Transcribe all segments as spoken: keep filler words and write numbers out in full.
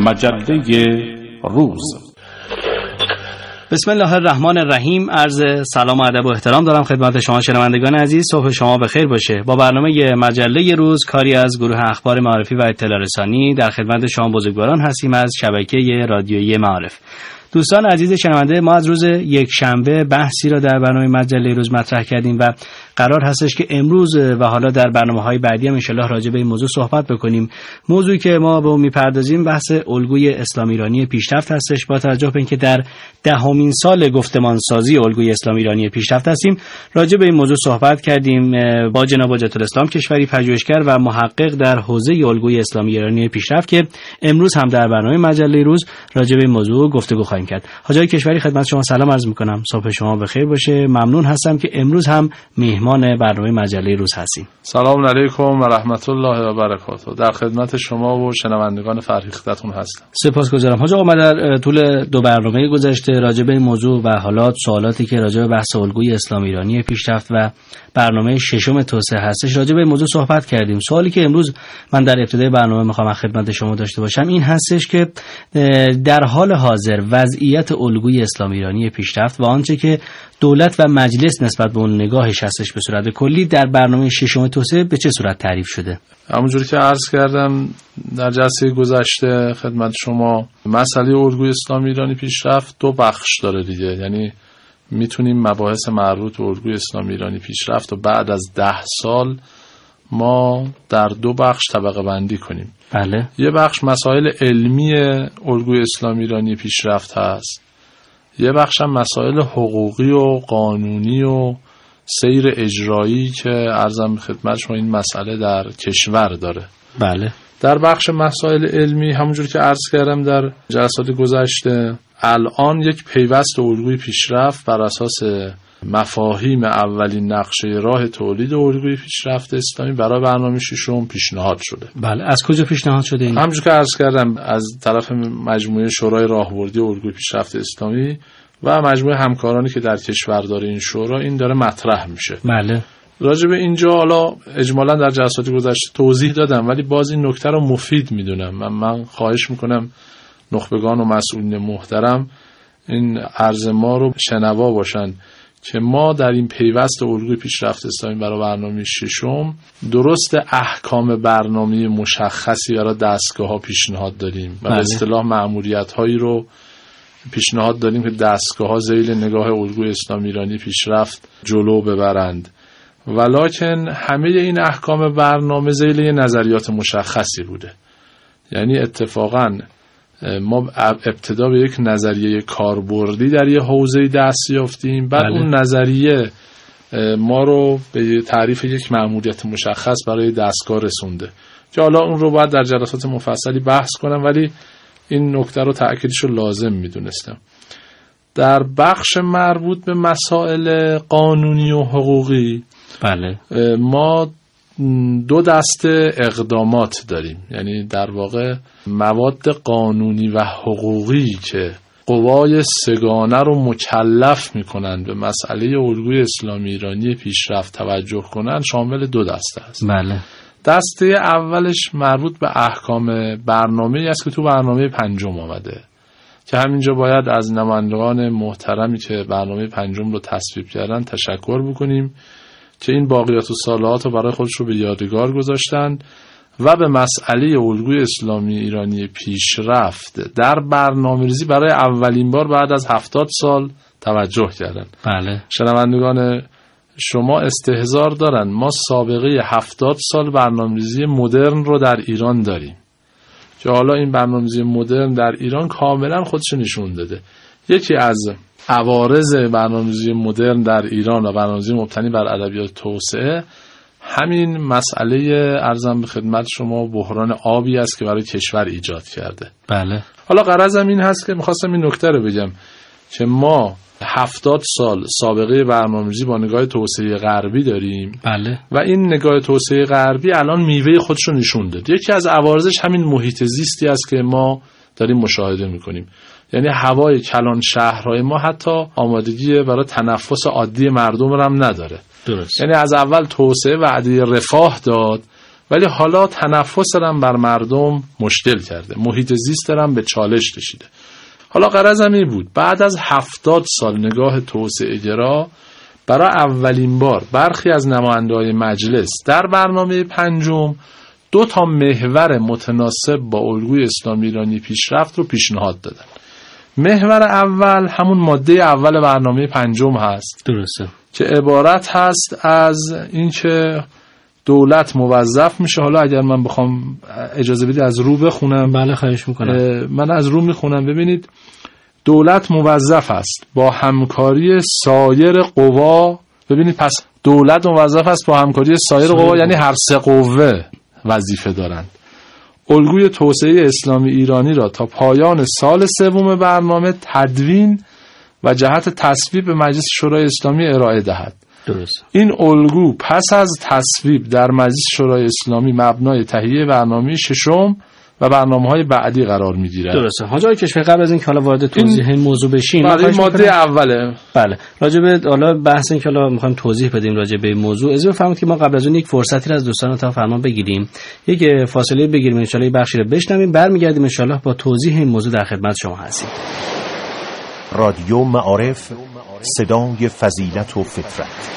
مجله روز. بسم الله الرحمن الرحیم. عرض سلام و ادب و احترام دارم خدمت شما شنوندگان عزیز. صبح شما بخیر باشه. با برنامه مجله روز، کاری از گروه اخبار معرفی و اطلاع رسانی، در خدمت شما بزرگواران هستیم از شبکه رادیویی معارف. دوستان عزیز شنونده، ما از روز یک شنبه بحثی را در برنامه مجله روز مطرح کردیم و قرار هستش که امروز و حالا در برنامه‌های بعدی هم ان شاءالله راجع به این موضوع صحبت بکنیم. موضوعی که ما به اون می‌پردازیم بحث الگوی اسلام ایرانی پیشرفت هستش. با توجه به اینکه در دهمین سال گفتمانسازی الگوی اسلام ایرانی پیشرفت هستیم، راجع به این موضوع صحبت کردیم با جناب حاجت الاسلام کشوری، پژوهشگر و محقق در حوزه الگوی اسلام ایرانی پیشرفت که امروز هم در برنامه مجله روز راجع به این موضوع گفتگو خواهیم کرد. حاجت کشوری، خدمت شما سلام عرض می‌کنم. صبح شما بخیر باشه. ممنون هستم که امروز هم میهمان برنامه مجله روز هستیم. سلام علیکم و رحمت الله و برکاته. در خدمت شما و شنوندگان فرهیختتون هستم. سپاسگزارم. حاج آقا، ما در طول دو برنامه گذشته راجع به این موضوع و حالات سوالاتی که راجع به بحث الگوی اسلام ایرانی پیشرفت و برنامه ششم توسعه هستش راجع به این موضوع صحبت کردیم. سوالی که امروز من در ابتدای برنامه میخوام خدمت شما داشته باشم این هستش که در حال حاضر وضعیت الگوی اسلام ایرانی پیشرفت و آنچه که دولت و مجلس نسبت به اون نگاهش هستش به صورت کلی در برنامه ششم توسعه به چه صورت تعریف شده؟ همونجوری که عرض کردم در جلسه گذشته خدمت شما، مسئله الگوی اسلام ایرانی پیشرفت دو بخش داره دیگه. یعنی میتونیم مباحث مربوط به الگوی اسلام ایرانی پیشرفت و بعد از ده سال ما در دو بخش طبقه بندی کنیم. بله. یه بخش مسائل علمی الگوی اسلام ایرانی پیشرفت هست، یه بخش هم مسائل حقوقی و قانونی و سیر اجرایی که عرضم خدمت شما این مسئله در کشور داره. بله. در بخش مسائل علمی همونجور که عرض کردم در جلسات گذشته، الان یک پیوست الگوی پیشرفت بر اساس مفاهیم اولین نقشه راه تولید الگوی پیشرفت اسلامی برای برنامه ششم پیشنهاد شده. بله. از کجا پیشنهاد شده این؟ همونجور که عرض کردم از طرف مجموعه شورای راهبردی الگوی پیشرفت اسلامی و مجموعه همکارانی که در کشور داره این شورا این داره مطرح میشه. بله. راجع به اینجا حالا اجمالا در جلسات گذشته توضیح دادم، ولی باز این نکته رو مفید میدونم. من, من خواهش میکنم نخبگان و مسئولین محترم این عرض ما رو شنوا باشن که ما در این پیوست الگوی پیشرفت اسلامی برای برنامه ششم درست احکام برنامه مشخصی برای دستگاه‌ها پیشنهاد داریم و به اصطلاح مأموریت‌هایی رو پیشنهاد داریم که دستگاه‌ها ذیل نگاه الگوی اسلام ایرانی پیشرفت جلو ببرند، ولکن همه این احکام برنامه ذیل نظریات مشخصی بوده. یعنی اتفاقاً ما ابتدا به یک نظریه کاربردی در یه حوزه دست یافتیم، بعد بله. اون نظریه ما رو به تعریف یک مأموریت مشخص برای دستگاه رسونده که حالا اون رو باید در جلسات مفصلی بحث کنم، ولی این نکته رو تأکیدش رو لازم میدونستم. در بخش مربوط به مسائل قانونی و حقوقی بله. ما دو دسته اقدامات داریم، یعنی در واقع مواد قانونی و حقوقی که قوای سگانه رو مکلف میکنند به مسئله الگوی اسلامی ایرانی پیشرفت توجه کنند شامل دو دسته است. بله. دسته اولش مربوط به احکام برنامه‌ای است که تو برنامه پنجم آمده که همینجا باید از نمایندگان محترمی که برنامه پنجم رو تصویب کردن تشکر بکنیم که این باقیات الصالحات رو برای خودش رو به یادگار گذاشتن و به مسئله الگوی اسلامی ایرانی پیشرفت در برنامه‌ریزی برای اولین بار بعد از هفتاد سال توجه کردن. بله. شنوندگان شما استحضار دارن ما سابقه هفتاد سال برنامه‌ریزی مدرن رو در ایران داریم که حالا این برنامه‌ریزی مدرن در ایران کاملا خودش نشون داده. یکی از عوارض برنامه‌ریزی مدرن در ایران و برنامه‌ریزی مبتنی بر ادبیات توسعه همین مسئله ارزم به خدمت شما بحران آبی است که برای کشور ایجاد کرده. بله. حالا غرضم این هست که می‌خواستم این نکته رو بگم که ما هفتاد سال سابقه برنامه‌ریزی با نگاه توسعه غربی داریم. بله. و این نگاه توسعه غربی الان میوه خودش رو نشون داد. یکی از عوارضش همین محیط زیستی است که ما داریم مشاهده می‌کنیم. یعنی هوای کلان شهرهای ما حتی آمادگی برای تنفس عادی مردم رو هم نداره. درست. یعنی از اول توسعه وعده رفاه داد ولی حالا تنفس هم بر مردم مشکل کرده، محیط زیست هم به چالش کشیده. حالا غرضم این بود بعد از هفتاد سال نگاه توسعه گرا برای اولین بار برخی از نماینده‌های مجلس در برنامه پنجم دو تا محور متناسب با الگوی اسلامی ایرانی پیشرفت رو پیشنهاد دادن. محور اول همون ماده اول برنامه پنجم هست، درسته، که عبارت هست از اینکه دولت موظف میشه. حالا اگر من بخوام اجازه بدید از رو بخونم. بله خواهش میکنم. من از رو میخونم. ببینید، دولت موظف است با همکاری سایر قوا، ببینید پس دولت موظف است با همکاری سایر قوا، یعنی هر سه قوه وظیفه دارند، الگوی توسعه اسلامی ایرانی را تا پایان سال سوم برنامه تدوین و جهت تصویب به مجلس شورای اسلامی ارائه دهد. درست. این الگو پس از تصویب در مجلس شورای اسلامی مبنای تهیه برنامه ششم و برنامه‌های بعدی قرار می‌گیرد. درسته. حاج آقای کشوری، قبل از این که حالا وارد توضیح این موضوع بشیم، برای ماده اوله. بله. راجع به حالا بحث این که حالا می‌خوایم توضیح بدیم راجع به این موضوع، اجازه بفرمایید که ما قبل از اون یک فرصتی را از دوستان تا فرمان بگیریم. یک فاصله بگیریم، ان شاءالله بخشی رو بشنویم، برمیگردیم ان شاءالله با توضیح این موضوع در خدمت شما هستیم. رادیو معارف، صدای فضیلت و فطرت.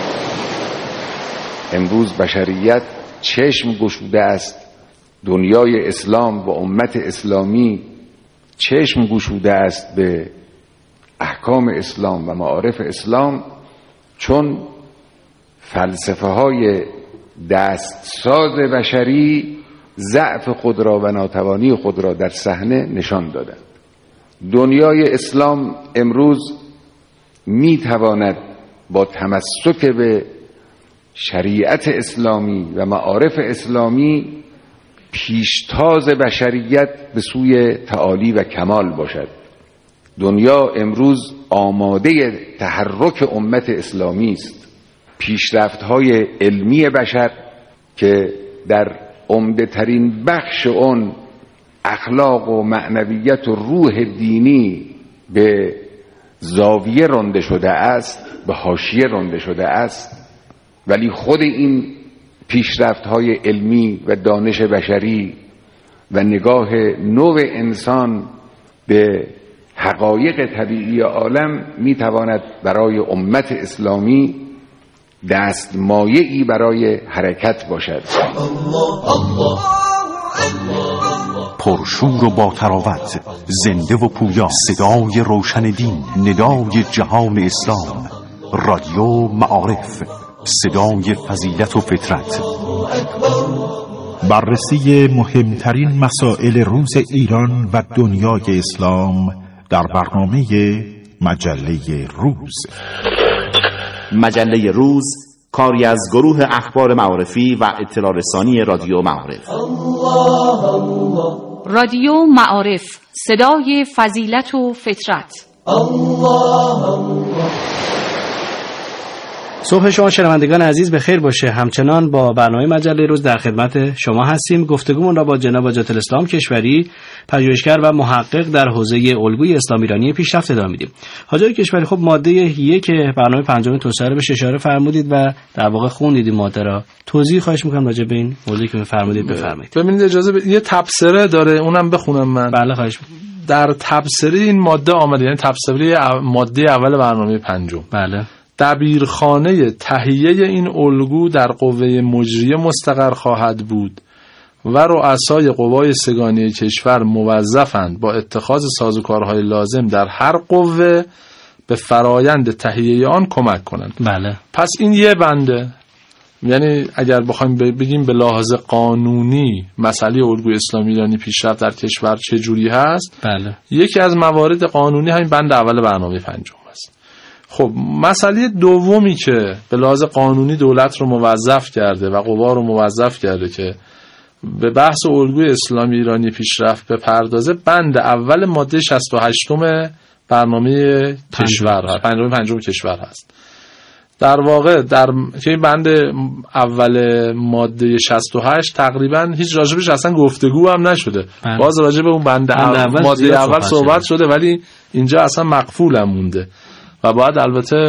امروز بشریت چشم گشوده است، دنیای اسلام و امت اسلامی چشم گشوده است به احکام اسلام و معارف اسلام، چون فلسفه های دستساز بشری ضعف خود را و ناتوانی خود را در صحنه نشان دادند. دنیای اسلام امروز می تواند با تمسک به شریعت اسلامی و معارف اسلامی پیشتاز بشریت به سوی تعالی و کمال باشد. دنیا امروز آماده تحرک امت اسلامی است. پیشرفت‌های علمی بشر که در عمده ترین بخش اون اخلاق و معنویت و روح دینی به زاویه رانده شده است، به حاشیه رانده شده است، ولی خود این پیشرفت‌های علمی و دانش بشری و نگاه نوع انسان به حقایق طبیعی عالم میتواند برای امت اسلامی دستمایه‌ای برای حرکت باشد. پرشور و با تراوت، زنده و پویا، صدای روشن دین، ندای جهان اسلام. رادیو معارف، صدای فضیلت و فطرت. بررسی مهمترین مسائل روز ایران و دنیای اسلام در برنامه مجله روز. مجله روز کاری از گروه اخبار معارفی و اطلاع رسانی رادیو معارف. رادیو معارف، صدای فضیلت و فطرت. صبح شما شنوندگان عزیز به خیر باشه. همچنان با برنامه مجله روز در خدمت شما هستیم. گفتگومون را با جناب حاج الاسلام کشوری، پژوهشگر و محقق در حوزه الگوی اسلام ایرانی پیشرفت ادامه میدیم. حاج کشوری، خب ماده یک برنامه پنجم توسعه رو به اشاره فرمودید و در واقع خوندید این ماده را. توضیح خواهش می‌کنم راجع به این موضوعی که فرمودید بفرمایید. ببینید اجازه ب... یه تبصره داره، اونم بخونم من. بله خواهش می‌کنم. در تبصره این ماده آمده، یعنی تبصره ماده اول برنامه پنجم. بله. دبیرخانه تهیه این الگو در قوه مجریه مستقر خواهد بود و رؤسای قوای سگانی کشور موظفند با اتخاذ سازوکارهای لازم در هر قوه به فرایند تهیه آن کمک کنند. بله. پس این یه بنده، یعنی اگر بخوایم بگیم به لحاظ قانونی مسئله الگوی اسلامی ایرانی پیشرفت در کشور چه جوری هست، بله. یکی از موارد قانونی همین بند اول برنامه پنجم است. خب مسئله دومی که به لحاظ قانونی دولت رو موظف کرده و قوا رو موظف کرده که به بحث الگوی اسلامی ایرانی پیشرفت بپردازه، بند اول ماده شصت و هشت برنامه کشور هست، برنامه پنجم کشور هست. در واقع در که بند اول ماده شصت و هشت تقریبا هیچ راجبش اصلا گفتگو هم نشده. بله. باز راجب اون بند, بند اول ماده اول صحبت شده، ولی اینجا اصلا مقفول هم مونده و باید البته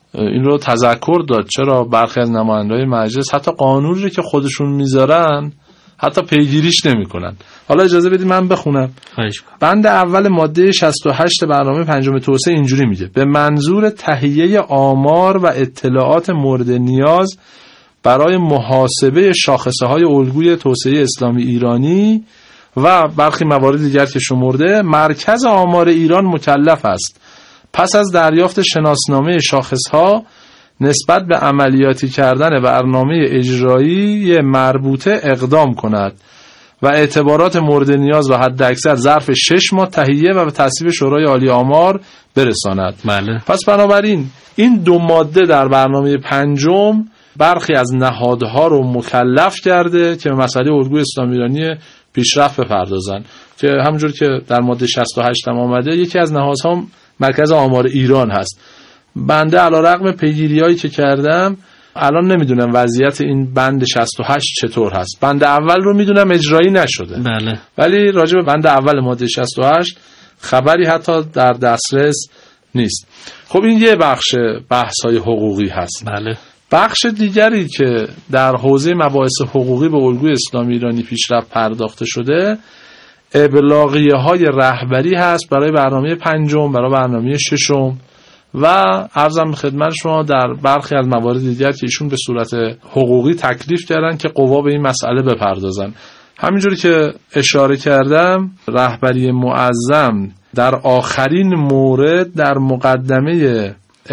این رو تذکر داد. چرا برخی از نماینده‌های مجلس حتی قانونی رو که خودشون میذارن حتی پیگیریش نمی‌کنن. حالا اجازه بدید من بخونم. بند اول ماده شصت و هشت برنامه پنجم توسعه اینجوری میگه: به منظور تهیه آمار و اطلاعات مورد نیاز برای محاسبه شاخصه‌های الگوی توسعه اسلامی ایرانی و برخی موارد دیگر که شمرده، مرکز آمار ایران مکلف است پس از دریافت شناسنامه شاخصها نسبت به عملیاتی کردن برنامه اجرایی مربوطه اقدام کند و اعتبارات مورد نیاز و حداکثر ظرف شش ماه تهیه و به تصویب شورای عالی آمار برساند. بله. پس بنابراین این دو ماده در برنامه پنجم برخی از نهادها رو مکلف کرده که به مسئله الگوی اسلامی ایرانی پیشرفت بپردازن، که همونجور که در ماده شصت و هشت هم آمده یکی از نهادها مرکز آمار ایران هست. بنده علیرغم پیگیری‌هایی که کردم الان نمیدونم وضعیت این بند شصت و هشت چطور هست. بند اول رو میدونم اجرایی نشده. بله. ولی راجع به بند اول ماده شصت و هشت خبری حتی در دسترس نیست. خب این یه بخش بحث‌های حقوقی هست. بله. بخش دیگری که در حوزه مباحث حقوقی به الگوی اسلامی ایرانی پیشرفت پرداخته شده ابلاغیه‌های رهبری هست برای برنامه پنجم، برای برنامه ششم و عرضم خدمت شما در برخی از موارد دیگر که ایشون به صورت حقوقی تکلیف کردن که قوا به این مسئله بپردازن. همینجوری که اشاره کردم رهبری معظم در آخرین مورد در مقدمه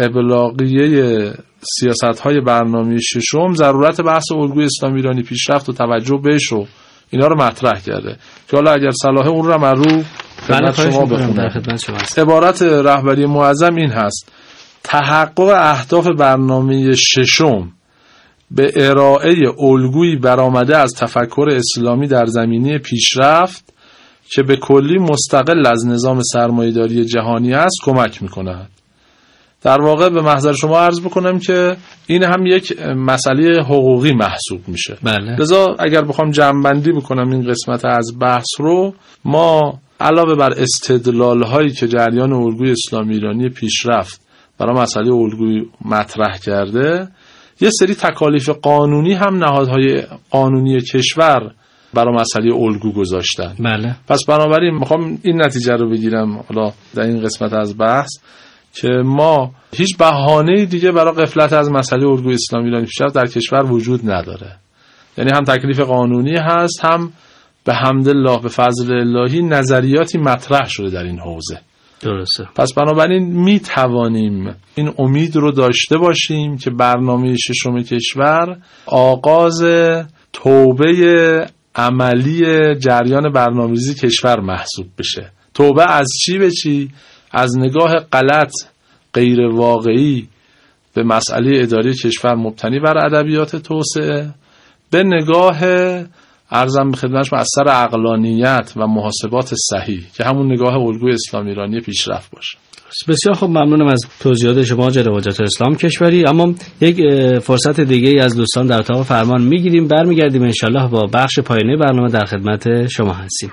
ابلاغیه سیاست‌های برنامه ششم ضرورت بحث الگوی اسلامی ایرانی پیشرفت و توجه بهش رو اینا رو مطرح کرده که حالا اگر صلاحه اون رو من رو خدمت شما بخونم. عبارت رهبری معظم این هست: تحقق اهداف برنامه ششم به ارائه الگویی برآمده از تفکر اسلامی در زمینه پیشرفت که به کلی مستقل از نظام سرمایه‌داری جهانی است کمک می‌کند. در واقع به محضر شما عرض بکنم که این هم یک مسئله حقوقی محسوب میشه. بله. لذا اگر بخوام جمع‌بندی بکنم این قسمت از بحث رو، ما علاوه بر استدلال هایی که جریان الگوی اسلامی ایرانی پیشرفت برای مسئله الگوی مطرح کرده، یه سری تکالیف قانونی هم نهادهای قانونی کشور برای مسئله الگو گذاشتن. بله. پس بنابراین میخوام این نتیجه رو بگیرم حالا در این قسمت از بحث که ما هیچ بهانه‌ای دیگه برای غفلت از مسئله الگوی اسلامی ایرانی پیشرفت در کشور وجود نداره. یعنی هم تکلیف قانونی هست، هم به حمدالله به فضل الهی نظریاتی مطرح شده در این حوزه. درسته. پس بنابراین می توانیم این امید رو داشته باشیم که برنامه ششم کشور آغاز توبه عملی جریان برنامه‌ریزی کشور محسوب بشه. توبه از چی به چی؟ از نگاه غلط غیر واقعی به مسئله اداری کشور مبتنی بر ادبیات توسعه، به نگاه عرضم به خدمتش از سر عقلانیت و محاسبات صحیح که همون نگاه الگوی اسلامی ایرانی پیشرفت باشه. بسیار خوب، ممنونم از توضیحات شما جناب حجت الاسلام کشوری. اما یک فرصت دیگه ای از دوستان در اتاق فرمان میگیریم، برمیگردیم انشالله با بخش پایانی برنامه در خدمت شما هستیم.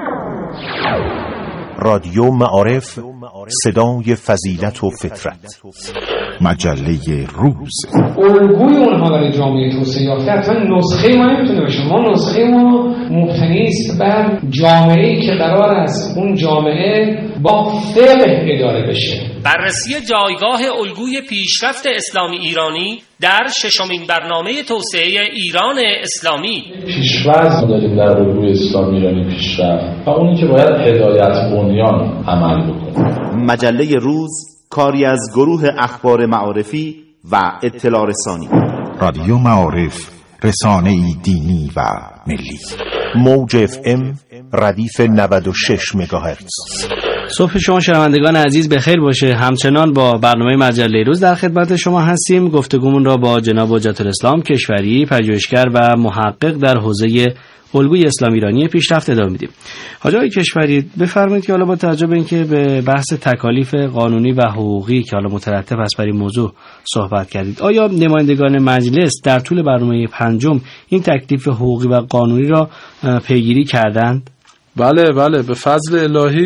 رادیو معارف، صدای فضیلت و فطرت، مجله روز. الگوی اونها برای جامعه توسعه یافته حتما نسخه ما نمیتونه باشه. ما نسخه ما مبتنی است بر جامعه‌ای که قرار است اون جامعه با فقه اداره بشه. بررسی جایگاه الگوی پیشرفت اسلامی ایرانی در ششمین برنامه توسعه ایران اسلامی. پیشرفت داریم در الگوی اسلامی ایرانی پیشرفت و اونی که باید هدایت بنیان عمل بکنه. مجله روز کاری از گروه اخبار معارفی و اطلاع رسانی. رادیو معارف، رسانه‌ای دینی و ملی. موج اف ام ردیف نود و شش مگاهرتز. صبح شما شنوندگان عزیز بخیر باشه. همچنان با برنامه مجله روز در خدمت شما هستیم. گفتگومون را با جناب حجت الاسلام کشوری، پژوهشگر و محقق در حوزه الگوی اسلامی ایرانی پیشرفت ادامه میدیم. حاج آقای کشوری، بفرمایید که حالا با توجه به اینکه به بحث تکالیف قانونی و حقوقی که حالا مترتب است بر این موضوع صحبت کردید، آیا نمایندگان مجلس در طول برنامه پنجم این تکلیف حقوقی و قانونی را پیگیری کردند؟ بله بله، به فضل الهی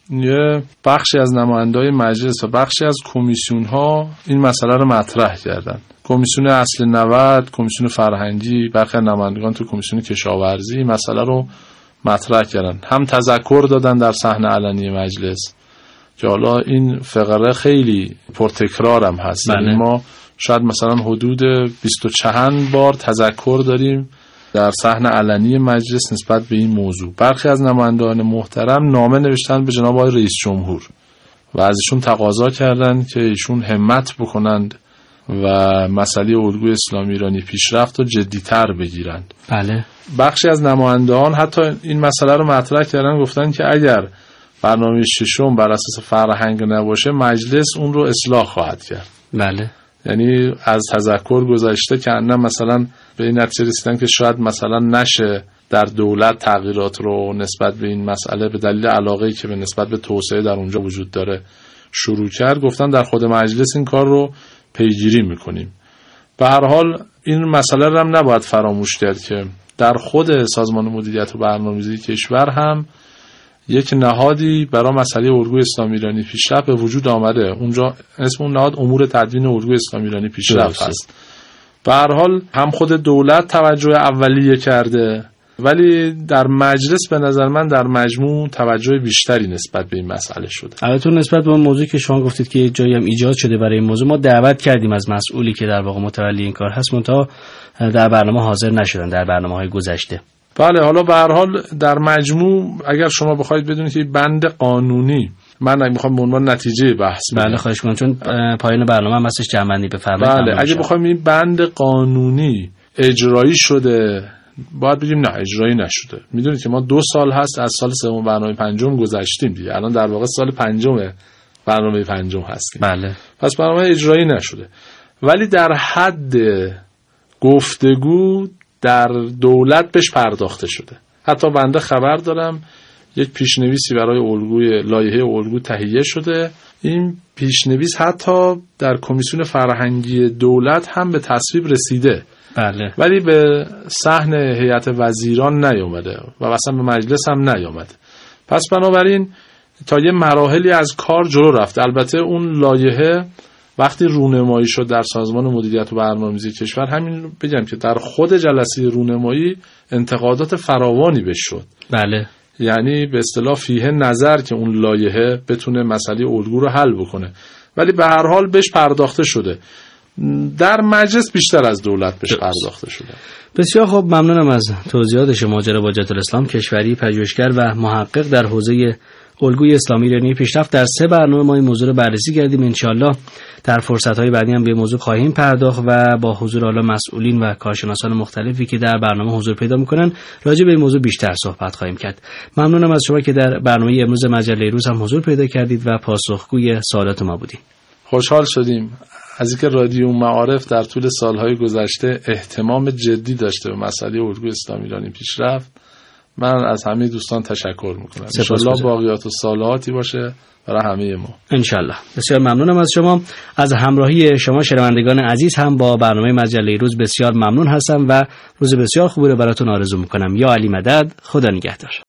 یه بخشی از نماینده‌های مجلس و بخشی از کمیسیون‌ها این مسئله رو مطرح کردن. کمیسیون اصل نود، کمیسیون فرهنگی، برخی نمایندگان تو کمیسیون کشاورزی مسئله رو مطرح کردن. هم تذکر دادن در صحنه علنی مجلس که حالا این فقره خیلی پرتکرارم هست. بله. ما شاید مثلا حدود بیست و چند بار تذکر داریم در صحنه علنی مجلس نسبت به این موضوع. برخی از نمایندگان محترم نامه نوشتن به جناب آقای رئیس جمهور و از ایشون تقاضا کردند که ایشون همت بکنند و مسئله الگوی اسلامی ایرانی پیشرفت رو جدی‌تر بگیرند. بله. بخشی از نمایندگان حتی این مسئله رو مطرح کردن، گفتن که اگر برنامه ششم بر اساس فرهنگ نباشه مجلس اون رو اصلاح خواهد کرد. بله. یعنی از تذکر گذشته که انا مثلا به این نتیجه رسیدن که شاید مثلا نشه در دولت تغییرات رو نسبت به این مسئله به دلیل علاقه‌ای که به نسبت به توسعه در اونجا وجود داره شروع کرد. گفتن در خود مجلس این کار رو پیگیری میکنیم. به هر حال این مسئله رو هم نباید فراموش کرد که در خود سازمان مدیریت و برنامه‌ریزی کشور هم یک نهادی برای مسئله الگوی اسلامی ایرانی پیشرفت به وجود آمده. اونجا اسم اون نهاد امور تدوین الگوی اسلامی ایرانی پیشرفت هست. به هر حال هم خود دولت توجه اولیه کرده، ولی در مجلس به نظر من در مجموع توجه بیشتری نسبت به این مسئله شده. البته نسبت به اون موضوعی که شما گفتید که جایی هم ایجاد شده برای این موضوع، ما دعوت کردیم از مسئولی که در واقع متولی این کار هست، منتها در برنامه حاضر نشدن در برنامه‌های گذشته. بله، حالا به هر حال در مجموع اگر شما بخواید بدونید که بند قانونی، من میخوام به عنوان نتیجه بحث بدم. بله خواهش می‌کنم، چون پایان برنامه هم هستش جمع‌بندی بفرمایید. بله، اگه بخوایم این بند قانونی اجرایی شده، باید بگیم نه اجرایی نشده. میدونید که ما دو سال هست از سال سوم برنامه پنجم گذشتیم دیگه، الان در واقع سال پنجم برنامه پنجم هستیم. بله. پس برنامه اجرایی نشده، ولی در حد گفتگو در دولت بهش پرداخته شده. حتی بنده خبر دارم یک پیشنویسی برای الگوی لایحه الگو تهیه شده. این پیشنویس حتی در کمیسیون فرهنگی دولت هم به تصویب رسیده. بله. ولی به صحن هیئت وزیران نیامده و اصلا به مجلس هم نیامده. پس بنابراین تا یه مراحلی از کار جلو رفته. البته اون لایحه وقتی رونمایی شد در سازمان مدیریت و برنامه‌ریزی کشور، همین بگم که در خود جلسه رونمایی انتقادات فراوانی بهش شد. بله. یعنی به اصطلاح فیه نظر که اون لایحه بتونه مسئله الگو رو حل بکنه، ولی به هر حال بهش پرداخته شده. در مجلس بیشتر از دولت بهش پرداخته شده. بسیار خوب، ممنونم از توضیحات شما جناب حجت الاسلام کشوری، پژوهشگر و محقق در حوزه الگوی اسلامی ایرانی پیشرفت. در سه برنامه ما این موضوع رو بررسی کردیم. انشالله در فرصت‌های بعدی هم به موضوع خواهیم پرداخت و با حضور حالا مسئولین و کارشناسان مختلفی که در برنامه حضور پیدا می‌کنن راجع به این موضوع بیشتر صحبت خواهیم کرد. ممنونم از شما که در برنامه امروز مجله روز هم حضور پیدا کردید و پاسخگوی سوالات ما بودید. خوشحال شدیم از اینکه رادیو معارف در طول سالهای گذشته اهتمام جدی داشته به مسئله الگوی اسلامی ایرانی پیشرفت. من از همه دوستان تشکر میکنم. انشالله باقیات و صالحاتی باشه برای همه ما. انشالله. بسیار ممنونم از شما. از همراهی شما شنوندگان عزیز هم با برنامه مجله روز بسیار ممنون هستم و روز بسیار خوبی رو براتون آرزو میکنم. یا علی مدد، خدا نگهدار.